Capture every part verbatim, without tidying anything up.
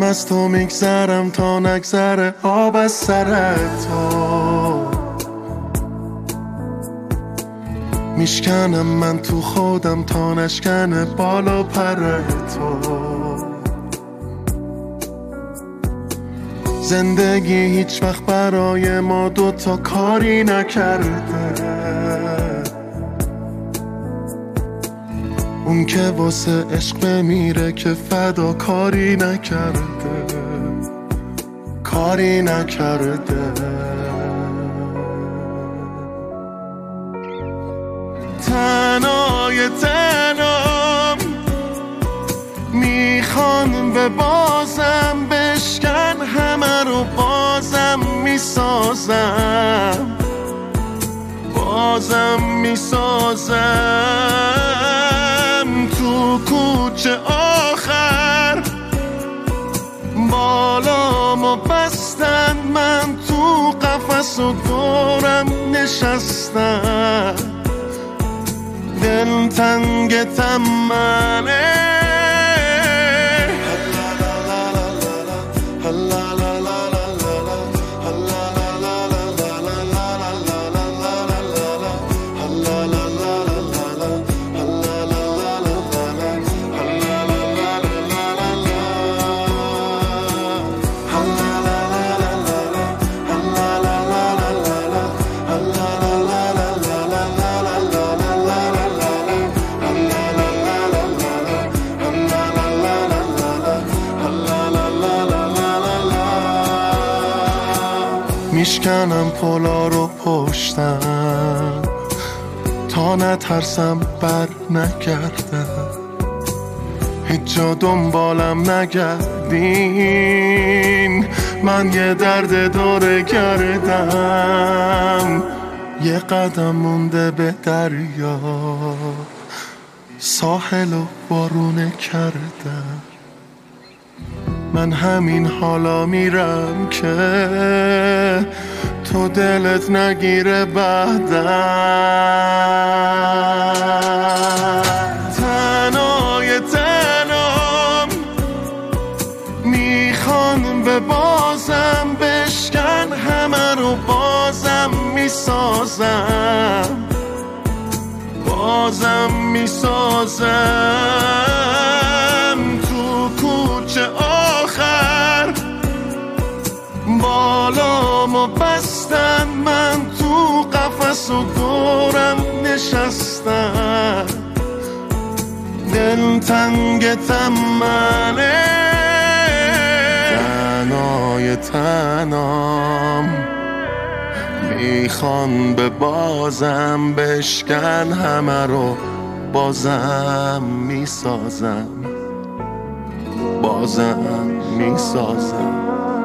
از تو میگذرم تا نگذره آب از سر تو. میشکنم من تو خودم تا نشکنه بالا پر تو. زندگی هیچ وقت برای ما دوتا کاری نکرده. اون که واسه عشق بمیره که فدا کاری نکرده، کاری نکرده. تنهای تنام میخوان به بازم بشکن همه رو بازم میسازم، بازم میسازم. تو کوچه آخر بالامو بستن، من تو قفس و دورم نشستم. دل تنگ تمنه میشکنم پلا رو پشتم تا نترسم بر نگردم. هیچ جا دنبالم نگردین، من یه درد دور گردم. یه قدم مونده به دریا، ساحل و بارونه کردم. من همین حالا میرم که تو دلت نگیره بعدم. تنهای تنام میخوان به بازم بشکن همه رو بازم میسازم، بازم میسازم. تو کوچه آخر بالامو بستن، من تو قفس و دورم نشستم. دل تنگ تمنه تنهای تنام میخوان به بازم بشکن همه رو بازم میسازم، بازم میسازم.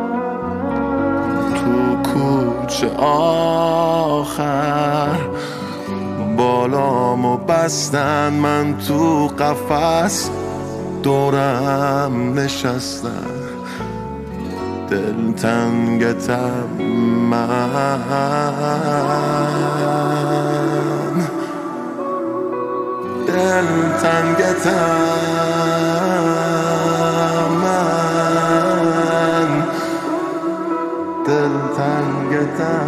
تو کوچه آخر بالامو بستن، من تو قفس دورم نشستم. دل تنگتم من، دل تنگتم من، دل تنگتم.